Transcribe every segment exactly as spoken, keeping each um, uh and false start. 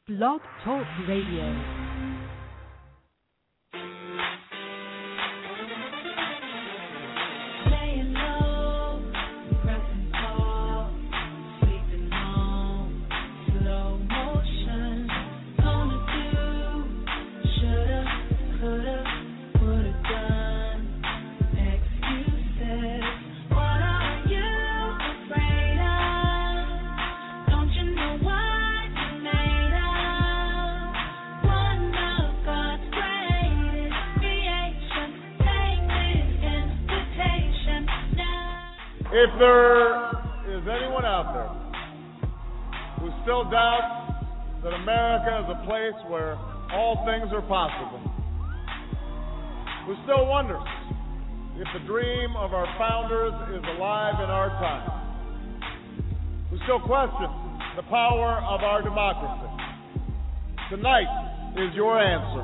Blog Talk Radio. If there is anyone out there who still doubts that America is a place where all things are possible, who still wonders if the dream of our founders is alive in our time, who still questions the power of our democracy, tonight is your answer.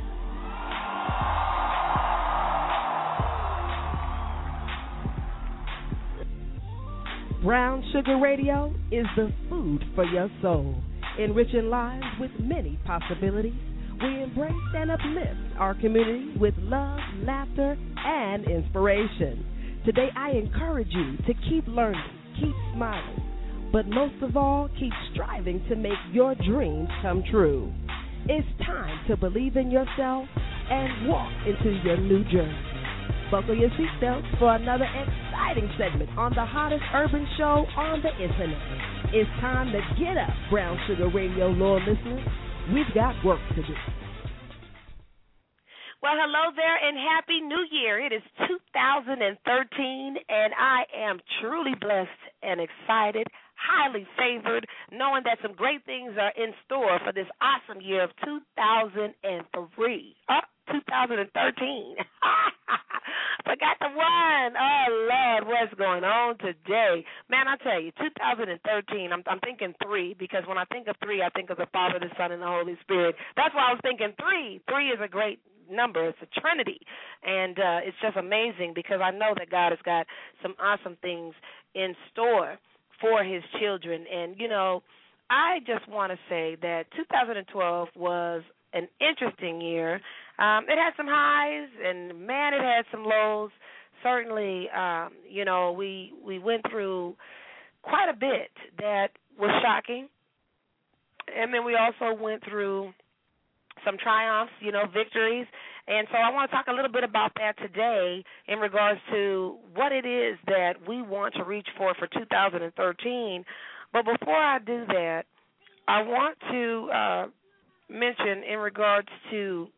Brown Sugar Radio is the food for your soul, enriching lives with many possibilities. We embrace and uplift our community with love, laughter, and inspiration. Today, I encourage you to keep learning, keep smiling, but most of all, keep striving to make your dreams come true. It's time to believe in yourself and walk into your new journey. Buckle your seatbelts for another exciting segment on the hottest urban show on the internet. It's time to get up, Brown Sugar Radio loyal listeners. We've got work to do. Well, hello there and Happy New Year. It is two thousand thirteen, and I am truly blessed and excited, highly favored, knowing that some great things are in store for this awesome year of two thousand three. Uh, two thousand thirteen. Forgot the one. Oh, Lord, what's going on today? Man, I tell you, two thousand thirteen, I'm, I'm thinking three, because when I think of three, I think of the Father, the Son, and the Holy Spirit. That's why I was thinking three. Three is a great number. It's a trinity, and uh, it's just amazing because I know that God has got some awesome things in store for his children. And, you know, I just want to say that two thousand twelve was an interesting year. Um, it had some highs, and, man, it had some lows. Certainly, um, you know, we we went through quite a bit that was shocking, and then we also went through some triumphs, you know, victories. And so I want to talk a little bit about that today in regards to what it is that we want to reach for for two thousand thirteen. But before I do that, I want to uh, mention in regards to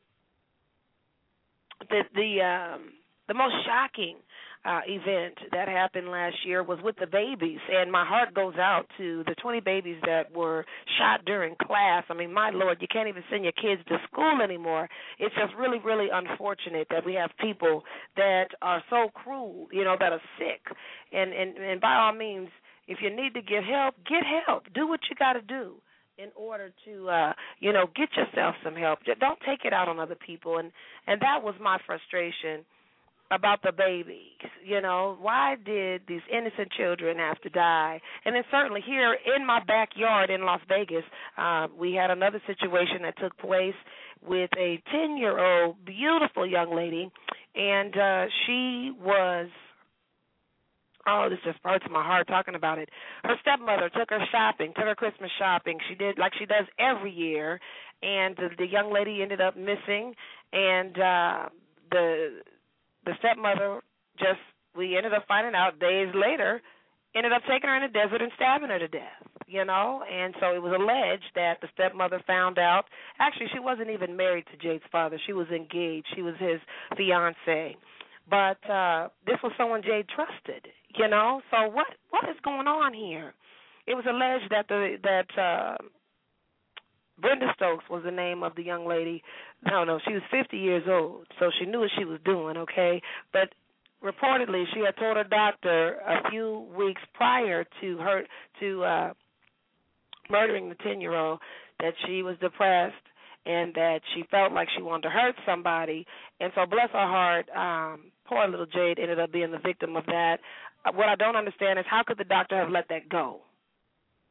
the the um, the most shocking uh, event that happened last year was with the babies, and my heart goes out to the twenty babies that were shot during class. I mean, my Lord, you can't even send your kids to school anymore. It's just really, really unfortunate that we have people that are so cruel, you know, that are sick. And, and, and by all means, if you need to get help, get help. Do what you got to do in order to, uh, you know, get yourself some help. Don't take it out on other people. And, and that was my frustration about the babies. You know, why did these innocent children have to die? And then certainly here in my backyard in Las Vegas, uh, we had another situation that took place with a ten-year-old beautiful young lady, and uh, she was, oh, this just hurts my heart talking about it. Her stepmother took her shopping, took her Christmas shopping. She did like she does every year, and the, the young lady ended up missing, and uh, the the stepmother just, we ended up finding out days later, ended up taking her in the desert and stabbing her to death, you know. And so it was alleged that the stepmother found out. Actually, she wasn't even married to Jade's father. She was engaged. She was his fiancée. But uh, this was someone Jade trusted, you know. So what what is going on here? It was alleged that the that uh, Brenda Stokes was the name of the young lady. No, no, she was fifty years old, so she knew what she was doing, okay? But reportedly, she had told her doctor a few weeks prior to her to uh, murdering the ten-year-old that she was depressed and that she felt like she wanted to hurt somebody. And so, bless her heart, um, poor little Jade ended up being the victim of that. Uh, what I don't understand is how could the doctor have let that go?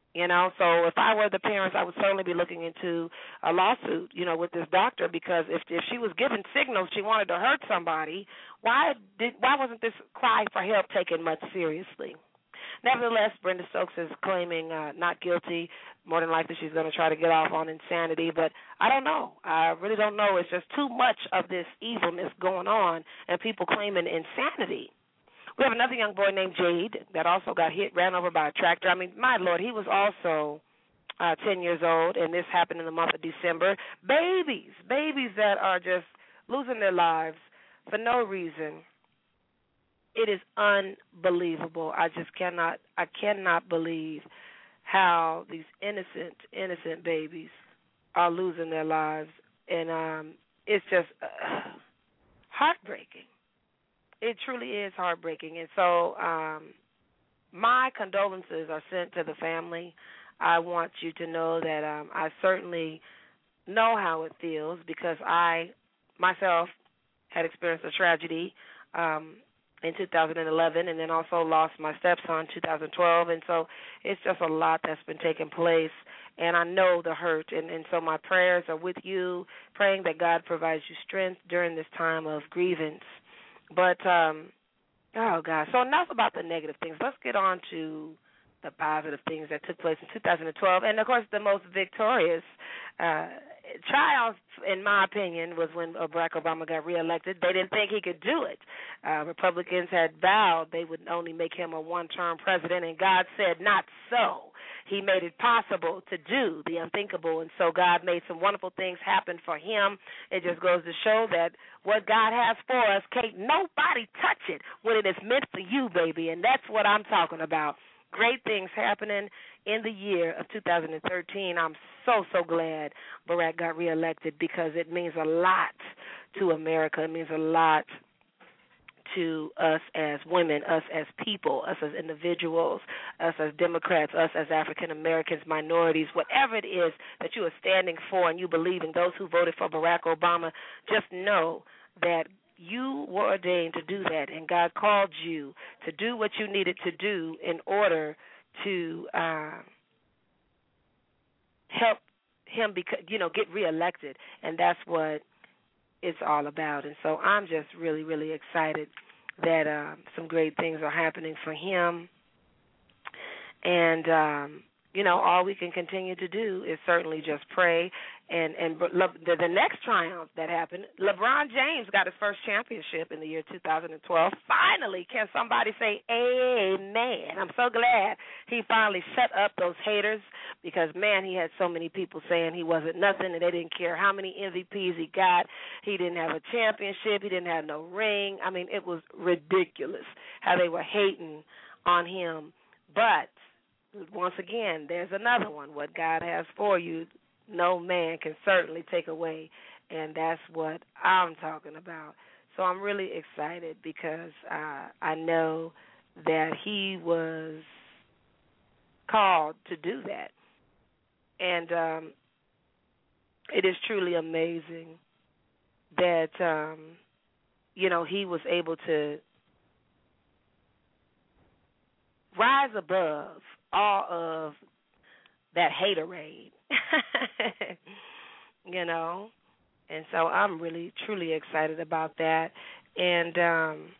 You know, so if I were the parents, I would certainly be looking into a lawsuit, you know, with this doctor, because if if she was giving signals she wanted to hurt somebody, why did why wasn't this cry for help taken much seriously? Nevertheless, Brenda Stokes is claiming uh, not guilty. More than likely, she's going to try to get off on insanity, but I don't know. I really don't know. It's just too much of this evilness going on, and people claiming insanity. We have another young boy named Jade that also got hit, ran over by a tractor. I mean, my Lord, he was also uh, ten years old, and this happened in the month of December. Babies, babies that are just losing their lives for no reason. It is unbelievable. I just cannot, I cannot believe how these innocent, innocent babies are losing their lives, and um, it's just uh, heartbreaking. It truly is heartbreaking. And so um, my condolences are sent to the family. I want you to know that um, I certainly know how it feels, because I myself had experienced a tragedy um, in two thousand eleven, and then also lost my stepson in two thousand twelve. And so it's just a lot that's been taking place, and I know the hurt. And, and so my prayers are with you, praying that God provides you strength during this time of grievance. But, um, oh, God, so enough about the negative things. Let's get on to the positive things that took place in two thousand twelve. And, of course, the most victorious uh, triumph, in my opinion, was when Barack Obama got reelected. They didn't think he could do it. Uh, Republicans had vowed they would only make him a one-term president, and God said not so. He made it possible to do the unthinkable, and so God made some wonderful things happen for him. It just goes to show that what God has for us, can't nobody touch it when it is meant for you, baby, and that's what I'm talking about. Great things happening in the year of two thousand thirteen. I'm so, so glad Barack got reelected, because it means a lot to America. It means a lot to us as women, us as people, us as individuals, us as Democrats, us as African Americans, minorities, whatever it is that you are standing for and you believe in, those who voted for Barack Obama, just know that you were ordained to do that, and God called you to do what you needed to do in order to uh, help him, because, you know, get reelected, and that's what it's all about. And so I'm just really, really excited that uh, some great things are happening for him. And, um, you know, all we can continue to do is certainly just pray. And, and the, the next triumph that happened, LeBron James got his first championship in the year two thousand twelve. Finally, can somebody say amen? I'm so glad he finally shut up those haters, because, man, he had so many people saying he wasn't nothing, and they didn't care how many M V Ps he got. He didn't have a championship. He didn't have no ring. I mean, it was ridiculous how they were hating on him. But once again, there's another one. What God has for you, no man can certainly take away, and that's what I'm talking about. So I'm really excited, because uh, I know that he was called to do that. And um, it is truly amazing that, um, you know, he was able to rise above all of that haterade, you know. And so I'm really, truly excited about that. And um,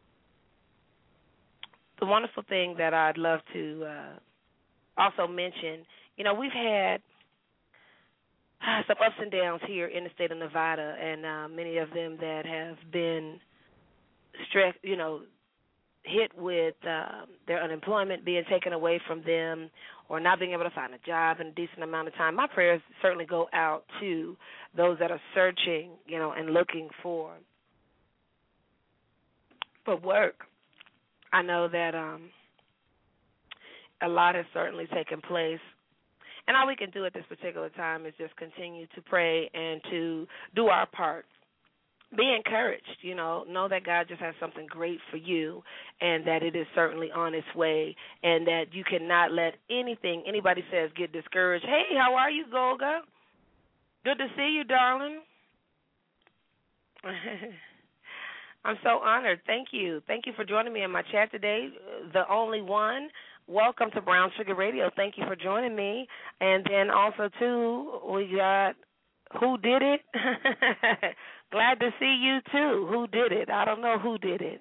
the wonderful thing that I'd love to uh, also mention, you know, we've had uh, some ups and downs here in the state of Nevada, and uh, many of them that have been stressed, you know, hit with uh, their unemployment being taken away from them, or not being able to find a job in a decent amount of time. My prayers certainly go out to those that are searching, you know, and looking for for work. I know that um, a lot has certainly taken place, and all we can do at this particular time is just continue to pray and to do our part. Be encouraged, you know, know that God just has something great for you, and that it is certainly on its way, and that you cannot let anything anybody says get discouraged. Hey, how are you, Golga? Good to see you, darling. I'm so honored. Thank you. Thank you for joining me in my chat today. The only one, welcome to Brown Sugar Radio. Thank you for joining me. And then also, too, we got Who Did It? Glad to see you, too. Who did it? I don't know who did it.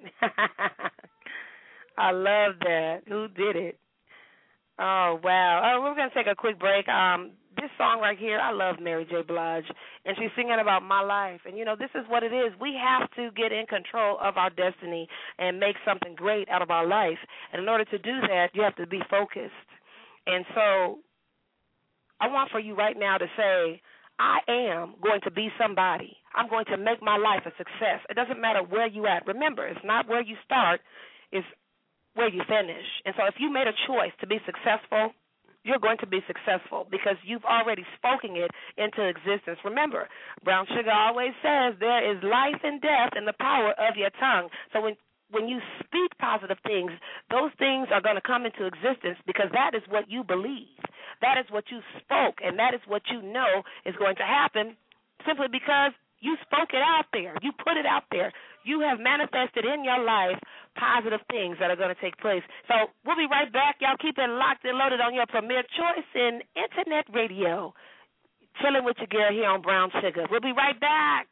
I love that. Who did it? Oh, wow. Oh, we're going to take a quick break. Um, this song right here, I love Mary J. Blige, and she's singing about my life. And, you know, this is what it is. We have to get in control of our destiny and make something great out of our life. And in order to do that, you have to be focused. And so I want for you right now to say, I am going to be somebody. I'm going to make my life a success. It doesn't matter where you at. Remember, it's not where you start, it's where you finish. And so if you made a choice to be successful, you're going to be successful because you've already spoken it into existence. Remember, Brown Sugar always says there is life and death in the power of your tongue. So when when you speak positive things, those things are going to come into existence because that is what you believe. That is what you spoke, and that is what you know is going to happen simply because you spoke it out there. You put it out there. You have manifested in your life positive things that are going to take place. So we'll be right back. Y'all keep it locked and loaded on your premier choice in Internet radio. Chilling with your girl here on Brown Sugar. We'll be right back.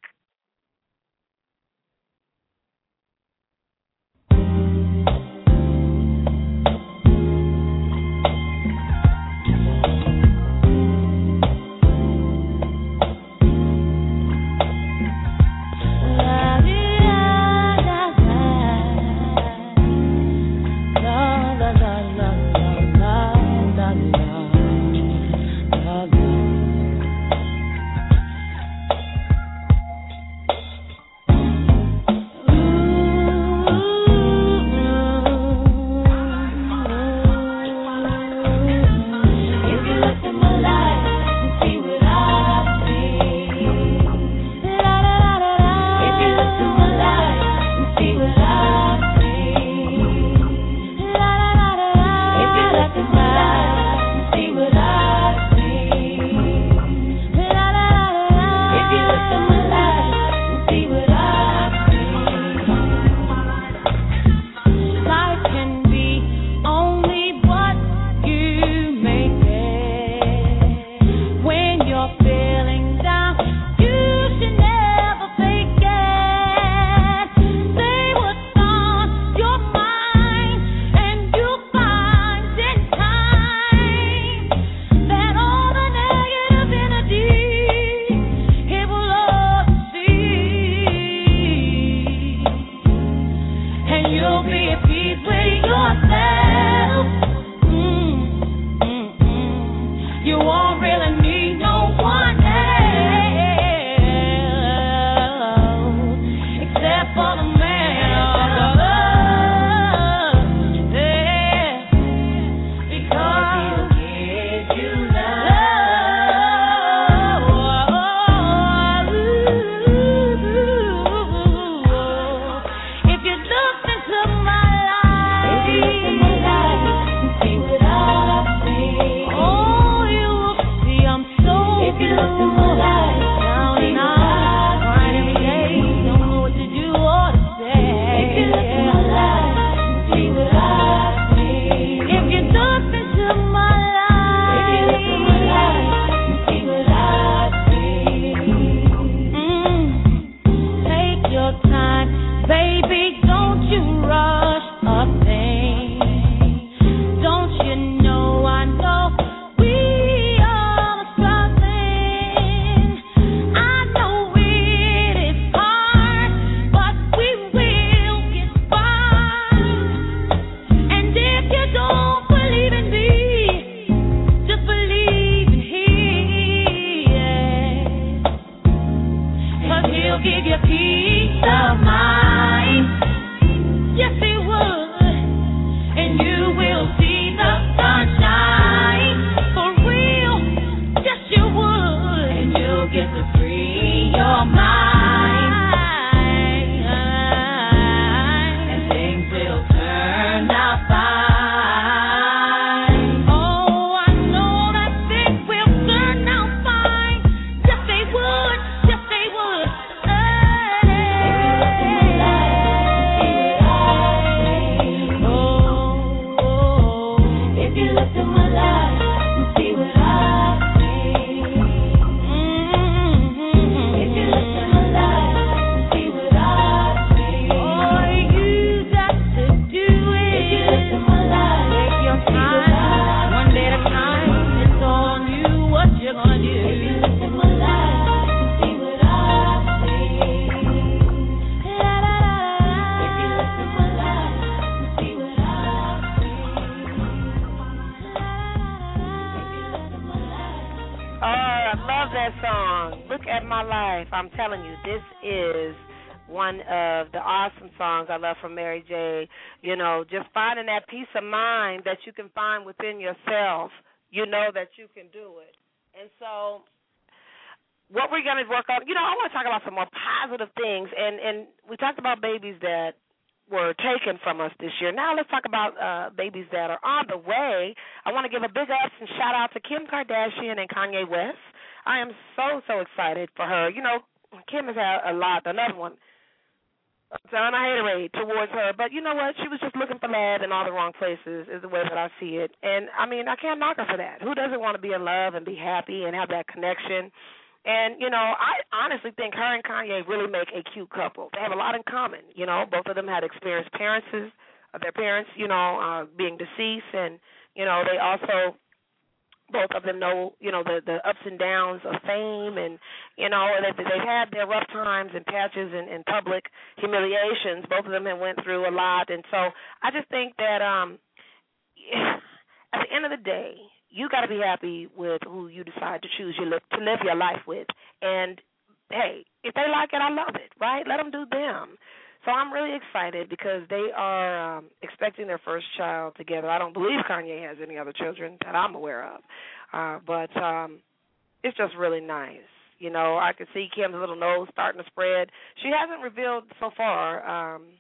love that song. Look at my life. I'm telling you, this is one of the awesome songs I love from Mary J. You know, just finding that peace of mind that you can find within yourself. You know that you can do it. And so what we're going to work on, you know, I want to talk about some more positive things. And, and we talked about babies that were taken from us this year. Now let's talk about uh, babies that are on the way. I want to give a big ups and shout out to Kim Kardashian and Kanye West. I am so, so excited for her. You know, Kim has had a lot, another one, so I haterade towards her. But you know what? She was just looking for love in all the wrong places is the way that I see it. And, I mean, I can't knock her for that. Who doesn't want to be in love and be happy and have that connection? And, you know, I honestly think her and Kanye really make a cute couple. They have a lot in common. You know, both of them had experienced parents, uh, their parents, you know, uh, being deceased. And, you know, they also, both of them know, you know, the, the ups and downs of fame. And, you know, they, they've had their rough times and patches and, and public humiliations. Both of them have went through a lot. And so I just think that um, at the end of the day, you got to be happy with who you decide to choose your li- to live your life with. And, hey, if they like it, I love it, right? Let them do them. So I'm really excited because they are um, expecting their first child together. I don't believe Kanye has any other children that I'm aware of. Uh, but um, it's just really nice. You know, I can see Kim's little nose starting to spread. She hasn't revealed so far um,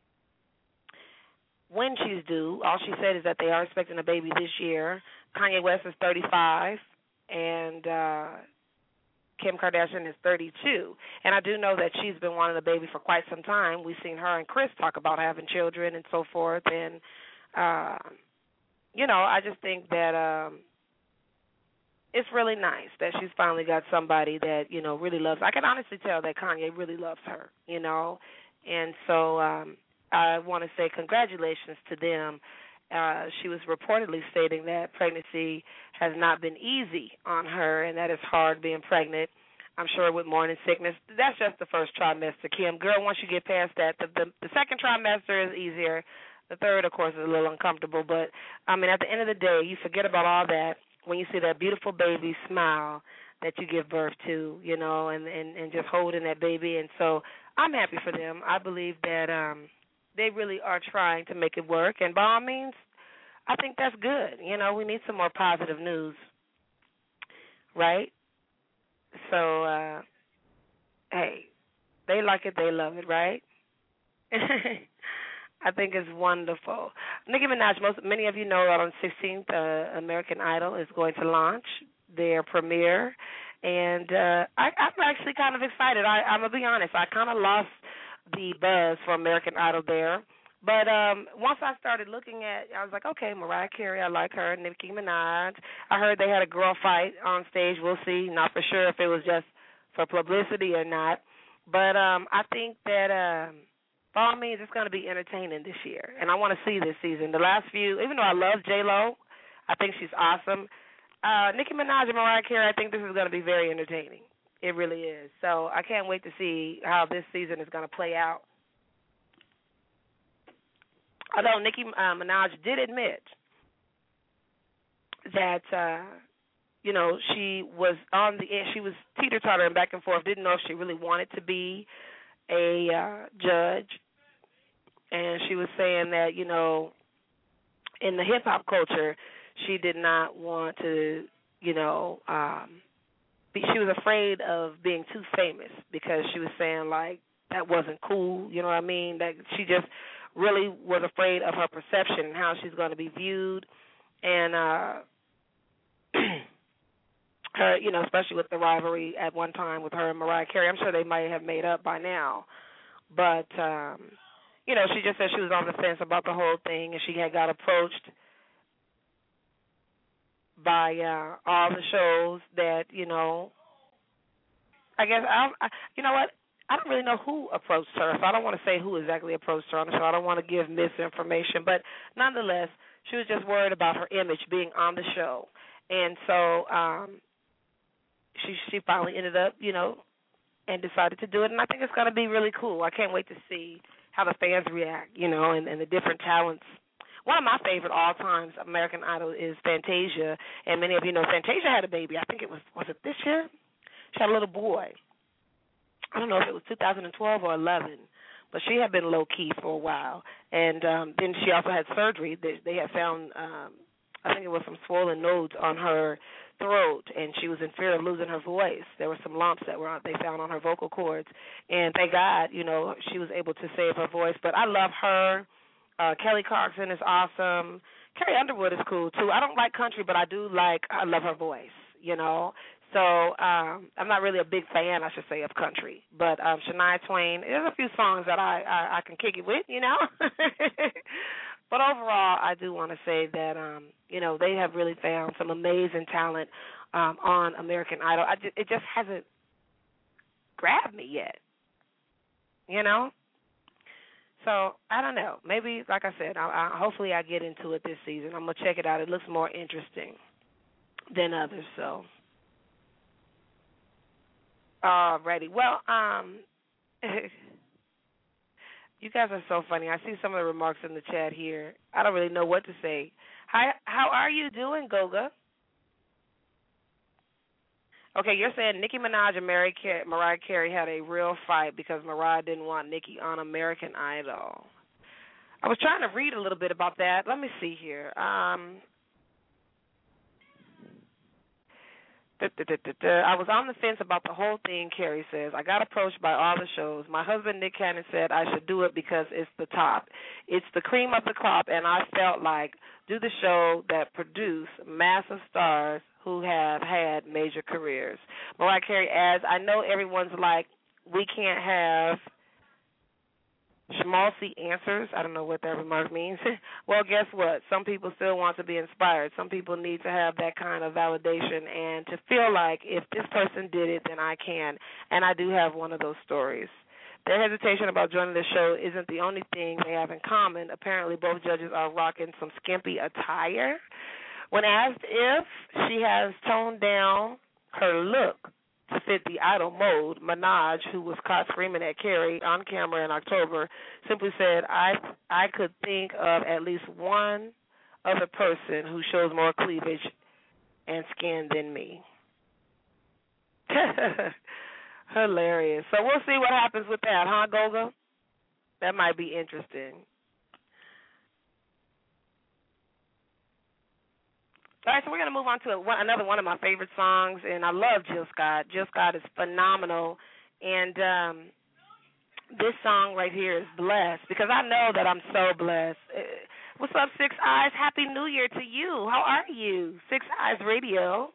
when she's due. All she said is that they are expecting a baby this year. Kanye West is thirty-five, and uh, Kim Kardashian is thirty-two. And I do know that she's been wanting a baby for quite some time. We've seen her and Chris talk about having children and so forth. And, uh, you know, I just think that um, it's really nice that she's finally got somebody that, you know, really loves her. I can honestly tell that Kanye really loves her, you know. And so um, I want to say congratulations to them. Uh, she was reportedly stating that pregnancy has not been easy on her, and that it's hard being pregnant, I'm sure, with morning sickness. That's just the first trimester, Kim. Girl, once you get past that, the, the, the second trimester is easier. The third, of course, is a little uncomfortable. But, I mean, at the end of the day, you forget about all that when you see that beautiful baby smile that you give birth to, you know, and, and, and just holding that baby. And so I'm happy for them. I believe that um, they really are trying to make it work. And by all means, I think that's good. You know, we need some more positive news, right? So, uh, hey, they like it, they love it, right? I think it's wonderful. Nicki Minaj, most, many of you know that on the sixteenth, uh, American Idol is going to launch their premiere. And uh, I, I'm actually kind of excited. I, I'm going to be honest. I kind of lost the buzz for American Idol there. But um, once I started looking at, I was like, okay, Mariah Carey, I like her, Nicki Minaj. I heard they had a girl fight on stage. We'll see. Not for sure if it was just for publicity or not. But um, I think that, um, by all means, it's going to be entertaining this year. And I want to see this season. The last few, even though I love J-Lo, I think she's awesome. Uh, Nicki Minaj and Mariah Carey, I think this is going to be very entertaining. It really is. So I can't wait to see how this season is going to play out. Although Nicki uh, Minaj did admit that, uh, you know, she was on the she was teeter-tottering back and forth, didn't know if she really wanted to be a uh, judge. And she was saying that, you know, in the hip-hop culture, she did not want to, you know, um, be, she was afraid of being too famous because she was saying, like, that wasn't cool, you know what I mean? That she just really was afraid of her perception and how she's going to be viewed. And uh, her, you know, especially with the rivalry at one time with her and Mariah Carey. I'm sure they might have made up by now. But, um, you know, she just said she was on the fence about the whole thing, and she had got approached by uh, all the shows that, you know, I guess, I, I, you know what, I don't really know who approached her, so I don't want to say who exactly approached her on the show. I don't want to give misinformation. But nonetheless, she was just worried about her image being on the show. And so um, she she finally ended up, you know, and decided to do it. And I think it's going to be really cool. I can't wait to see how the fans react, you know, and, and the different talents one of my favorite all times American Idol is Fantasia, and many of you know Fantasia had a baby. I think it was was it this year? She had a little boy. I don't know if it was two thousand twelve or eleven, but she had been low key for a while, and um, then she also had surgery. They, they had found, um, I think it was some swollen nodes on her throat, and she was in fear of losing her voice. There were some lumps that were they found on her vocal cords, and thank God, you know, she was able to save her voice. But I love her. Uh, Kelly Clarkson is awesome. Carrie Underwood is cool too. I don't like country, but I do like. I love her voice. You know. So um, I'm not really a big fan, I should say, of country. But um, Shania Twain, there's a few songs that I, I, I can kick it with, you know. But overall, I do want to say that, um, you know, they have really found some amazing talent um, on American Idol. I just, it just hasn't grabbed me yet, you know. So I don't know. Maybe, like I said, I, I, hopefully I get into it this season. I'm going to check it out. It looks more interesting than others, so. Alrighty. Well, um, you guys are so funny. I see some of the remarks in the chat here. I don't really know what to say. Hi, how are you doing, Goga? Okay, you're saying Nicki Minaj and Mary Car- Mariah Carey had a real fight because Mariah didn't want Nicki on American Idol. I was trying to read a little bit about that. Let me see here. Um... Da, da, da, da, da. I was on the fence about the whole thing, Carrie says. I got approached by all the shows. My husband, Nick Cannon, said I should do it because it's the top. It's the cream of the crop, and I felt like do the show that produce massive stars who have had major careers. Mariah Carey adds, I know everyone's like, we can't have schmaltzy answers. I don't know what that remark means. Well, guess what? Some people still want to be inspired. Some people need to have that kind of validation and to feel like if this person did it, then I can. And I do have one of those stories. Their hesitation about joining the show isn't the only thing they have in common. Apparently, both judges are rocking some skimpy attire. When asked if she has toned down her look to fit the idol mode, Minaj, who was caught screaming at Carey on camera in October, simply said, I I could think of at least one other person who shows more cleavage and skin than me. Hilarious. So we'll see what happens with that, huh, Goga? That might be interesting. All right, so we're going to move on to a, one, another one of my favorite songs, and I love Jill Scott. Jill Scott is phenomenal, and um, this song right here is Blessed, because I know that I'm so blessed. Uh, what's up, Six Eyes? Happy New Year to you. How are you? Six Eyes Radio.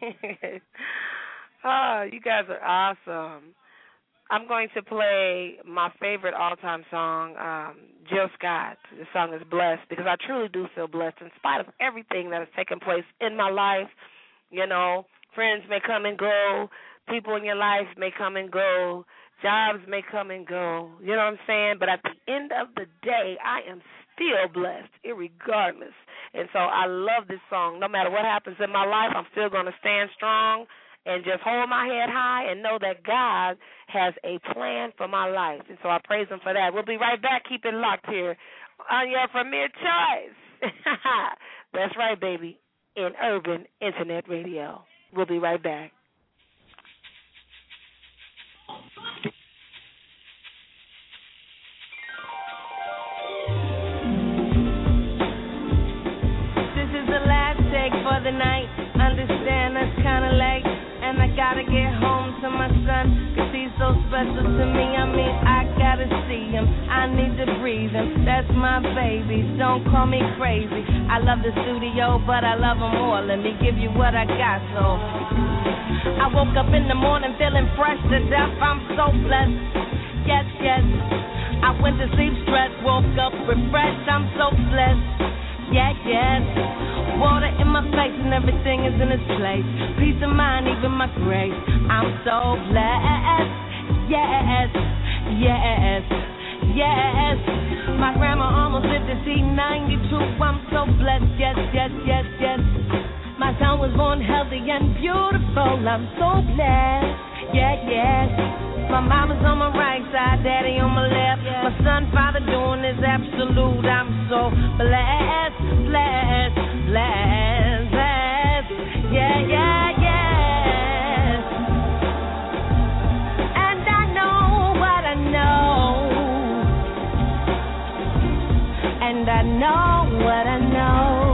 Oh, you guys are awesome. I'm going to play my favorite all-time song, um, Jill Scott. The song is Blessed, because I truly do feel blessed in spite of everything that has taken place in my life. You know, friends may come and go. People in your life may come and go. Jobs may come and go. You know what I'm saying? But at the end of the day, I am still blessed, irregardless. And so I love this song. No matter what happens in my life, I'm still going to stand strong and just hold my head high and know that God has a plan for my life. And so I praise him for that. We'll be right back. Keep it locked here on your premier choice. That's right, baby, in Urban Internet Radio. We'll be right back. This is the last take for the night. Understand that's kind of late. And I gotta get home to my son, cause he's so special to me. I mean, I gotta see him, I need to breathe him. That's my baby, don't call me crazy. I love the studio, but I love him more. Let me give you what I got, so I woke up in the morning feeling fresh to death. I'm so blessed, yes, yes. I went to sleep stressed, woke up refreshed. I'm so blessed, yeah, yes. Water in my face and everything is in its place. Peace of mind, even my grace. I'm so blessed. Yes, yes, yes. My grandma almost lived to see ninety-two. I'm so blessed. Yes, yes, yes, yes. My son was born healthy and beautiful. I'm so blessed. Yeah, yes. My mama's on my right side, daddy on my left. My son, father doing is absolute. I'm so blessed, blessed, blessed, blessed. Yeah, yeah, yeah. And I know what I know. And I know what I know.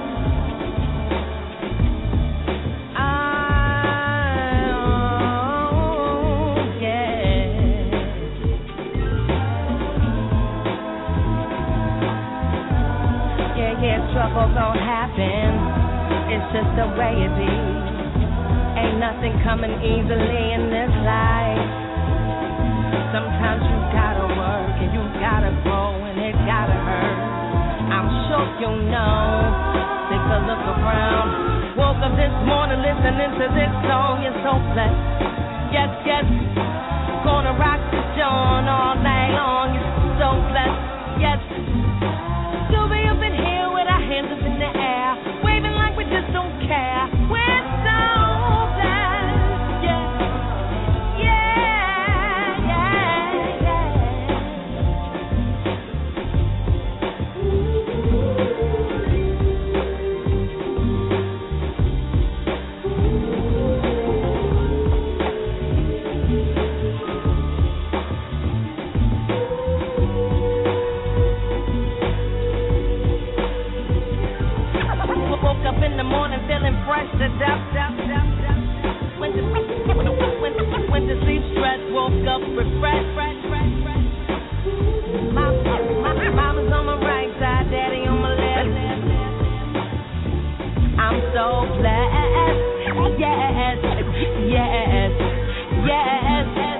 Trouble gon' happen, it's just the way it be. Ain't nothing coming easily in this life. Sometimes you gotta work and you gotta grow and it gotta hurt. I'm sure you know. Take a look around. Woke up this morning listening to this song. You're so blessed. Yes, yes. Gonna rock the dawn all night long. You're so blessed. Yes. You'll be up in here. Hands up in the air, waving like we just don't care. We're so blessed, yeah, yeah, yeah, up in the morning feeling fresh to death, death, death, death. Went to, went to, went to sleep stressed, woke up refreshed, fresh, fresh, fresh. My, my, my mama's on my right side, daddy on my left. I'm so blessed, yes, yes, yes, yes.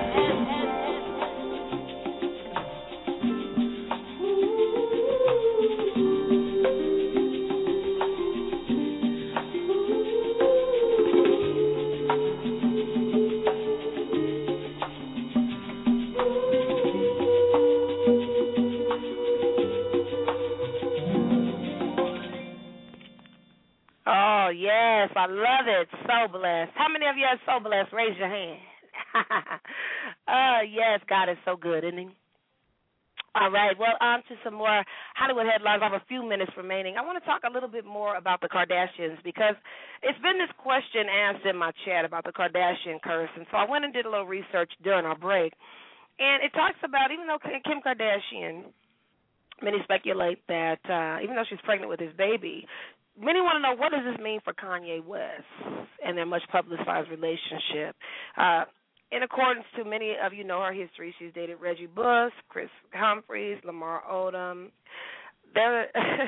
Yes, I love it. So blessed. How many of you are so blessed? Raise your hand. uh, yes, God is so good, isn't he? All right, well, on to some more Hollywood headlines. I have a few minutes remaining. I want to talk a little bit more about the Kardashians because it's been this question asked in my chat about the Kardashian curse, and so I went and did a little research during our break. And it talks about, even though Kim Kardashian, many speculate that uh, even though she's pregnant with his baby, many want to know, what does this mean for Kanye West and their much-publicized relationship? Uh, in accordance to many of you know her history, she's dated Reggie Bush, Chris Humphries, Lamar Odom. There,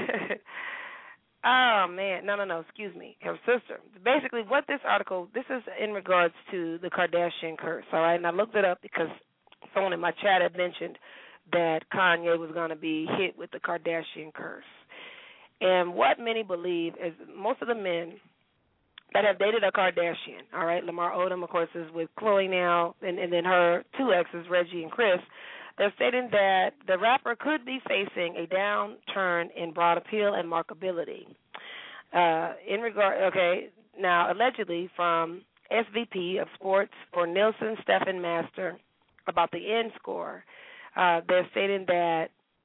oh, man, no, no, no, excuse me, her sister. Basically, what this article, this is in regards to the Kardashian curse, all right? And I looked it up because someone in my chat had mentioned that Kanye was going to be hit with the Kardashian curse. And what many believe is most of the men that have dated a Kardashian, all right, Lamar Odom, of course, is with Khloe now, and, and then her two exes, Reggie and Chris, they're stating that the rapper could be facing a downturn in broad appeal and marketability. Uh, in regard, okay, now, allegedly from S V P of Sports for Nielsen, Stephen Master, about the end score, uh, they're stating that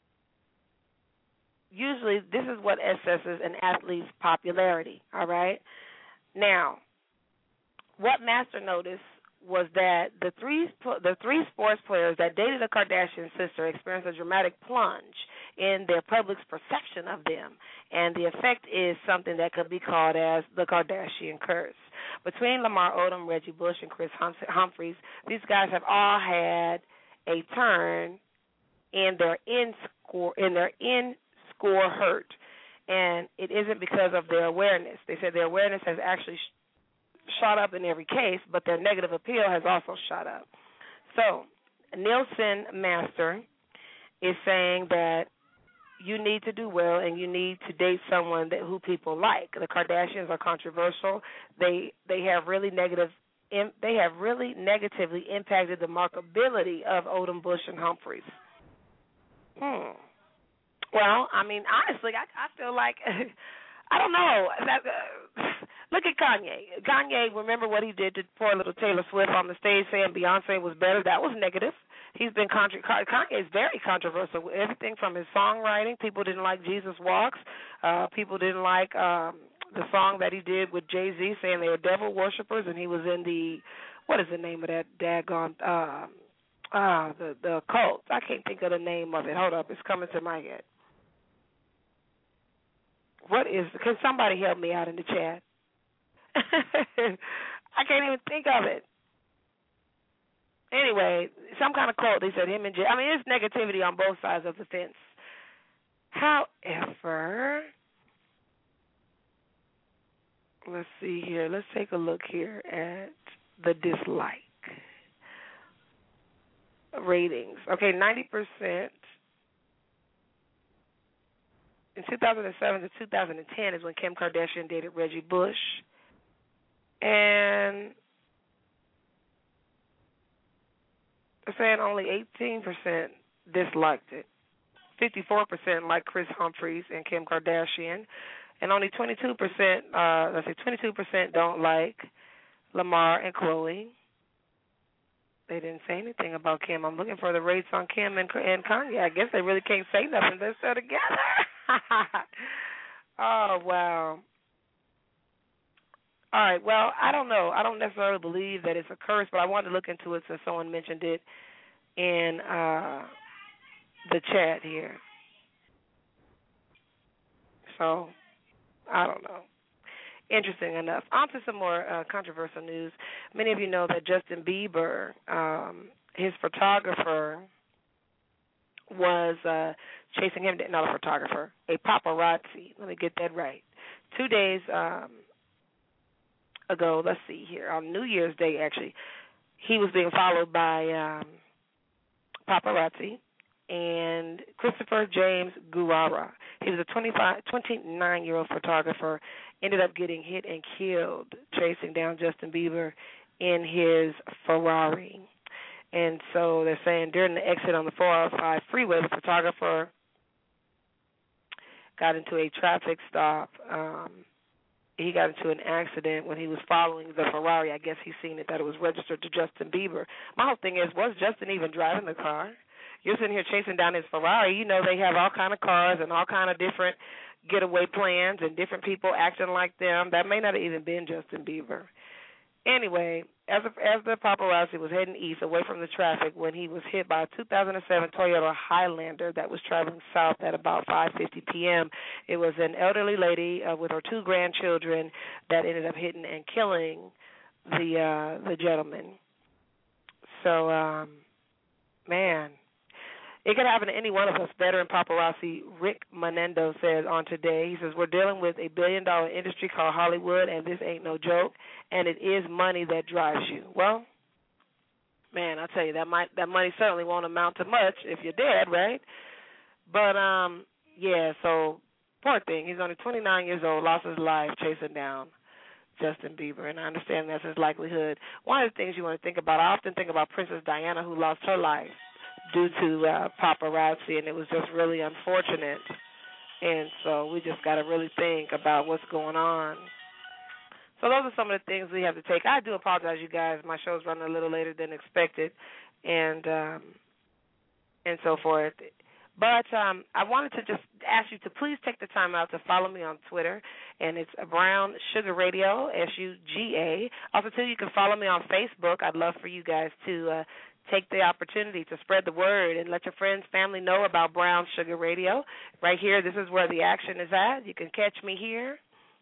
usually this is what assesses an athlete's popularity, all right? Now, what Master noticed was that the three the three sports players that dated a Kardashian sister experienced a dramatic plunge in their public's perception of them, and the effect is something that could be called as the Kardashian curse. Between Lamar Odom, Reggie Bush, and Chris Humphries, these guys have all had a turn in their in score in their in score hurt, and it isn't because of their awareness. They said their awareness has actually sh- shot up in every case, but their negative appeal has also shot up. So Nielsen Master is saying that you need to do well and you need to date someone that who people like. The Kardashians are controversial. They they have really negative they have really negatively impacted the marketability of Odom, Bush, and Humphries. Hmm. Well, I mean, honestly, I, I feel like I don't know. That, uh, look at Kanye. Kanye, remember what he did to poor little Taylor Swift on the stage saying Beyonce was better? That was negative. He's been contra- Kanye is very controversial. Everything from his songwriting, people didn't like Jesus Walks. Uh, people didn't like um, the song that he did with Jay-Z saying they were devil worshippers, and he was in the, what is the name of that daggone, uh, ah, the, the cult. I can't think of the name of it. Hold up. It's coming to my head. What is, can somebody help me out in the chat? I can't even think of it. Anyway, some kind of cult. They said him and Jay. I mean, there's negativity on both sides of the fence. However, let's see here. Let's take a look here at the dislike ratings. Okay, ninety percent. In two thousand seven to two thousand ten is when Kim Kardashian dated Reggie Bush. And they're saying only eighteen percent disliked it. fifty-four percent like Chris Humphries and Kim Kardashian. And only twenty-two percent, uh, let's say twenty-two percent don't like Lamar and Khloe. They didn't say anything about Kim. I'm looking for the rates on Kim and, and Kanye. I guess they really can't say nothing. They're still together. Oh, wow. All right, well, I don't know. I don't necessarily believe that it's a curse, but I wanted to look into it since someone mentioned it in uh, the chat here. So, I don't know. Interesting enough. On to some more uh, controversial news. Many of you know that Justin Bieber, um, his photographer, was uh, chasing him, not a photographer, a paparazzi. Let me get that right. Two days um, ago, let's see here, on New Year's Day, actually, he was being followed by um, paparazzi and Christopher James Guerrara. He was a twenty-five, twenty-nine-year-old photographer, ended up getting hit and killed chasing down Justin Bieber in his Ferrari. And so they're saying during the exit on the four oh five freeway, the photographer got into a traffic stop. Um, he got into an accident when he was following the Ferrari. I guess he's seen it that it was registered to Justin Bieber. My whole thing is, was Justin even driving the car? You're sitting here chasing down his Ferrari. You know they have all kind of cars and all kind of different getaway plans and different people acting like them. That may not have even been Justin Bieber. Anyway, as a, as the paparazzi was heading east away from the traffic when he was hit by a two thousand seven Toyota Highlander that was traveling south at about five fifty p.m., it was an elderly lady uh, with her two grandchildren that ended up hitting and killing the uh, the gentleman. So, um, man, it could happen to any one of us. Veteran paparazzi Rick Menendo says on Today, he says, we're dealing with a billion-dollar industry called Hollywood, and this ain't no joke, and it is money that drives you. Well, man, I'll tell you, that might that money certainly won't amount to much if you're dead, right? But, um, yeah, so poor thing. He's only twenty-nine years old, lost his life chasing down Justin Bieber, and I understand that's his likelihood. One of the things you want to think about, I often think about Princess Diana, who lost her life due to uh, paparazzi, and it was just really unfortunate. And so we just got to really think about what's going on. So those are some of the things we have to take. I do apologize, you guys. My show's running a little later than expected, and um, and so forth. But um, I wanted to just ask you to please take the time out to follow me on Twitter, and it's Brown Sugar Radio, S U G A. Also, too, you can follow me on Facebook. I'd love for you guys to uh, take the opportunity to spread the word and let your friends, family know about Brown Sugar Radio. Right here, this is where the action is at. You can catch me here.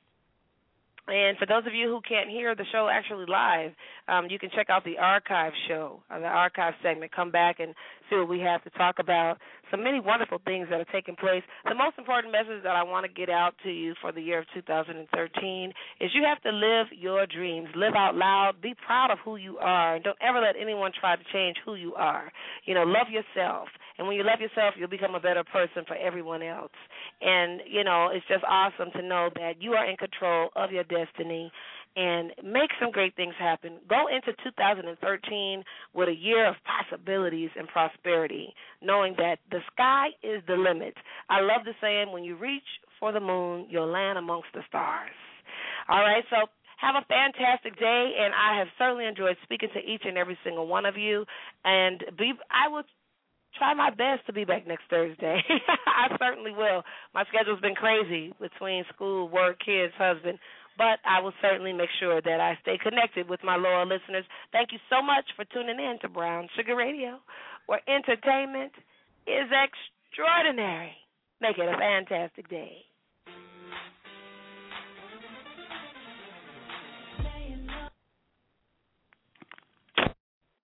And for those of you who can't hear the show actually live, um, you can check out the archive show, uh, the archive segment. Come back and see what we have to talk about. So many wonderful things that are taking place. The most important message that I want to get out to you for the year of two thousand thirteen is you have to live your dreams. Live out loud. Be proud of who you are. And don't ever let anyone try to change who you are. You know, love yourself. And when you love yourself, you'll become a better person for everyone else. And, you know, it's just awesome to know that you are in control of your destiny and make some great things happen. Go into two thousand thirteen with a year of possibilities and prosperity, knowing that the sky is the limit. I love the saying, when you reach for the moon, you'll land amongst the stars. All right, so have a fantastic day, and I have certainly enjoyed speaking to each and every single one of you. And be, I will try my best to be back next Thursday. I certainly will. My schedule's been crazy between school, work, kids, husband, but I will certainly make sure that I stay connected with my loyal listeners. Thank you so much for tuning in to Brown Sugar Radio, where entertainment is extraordinary. Make it a fantastic day.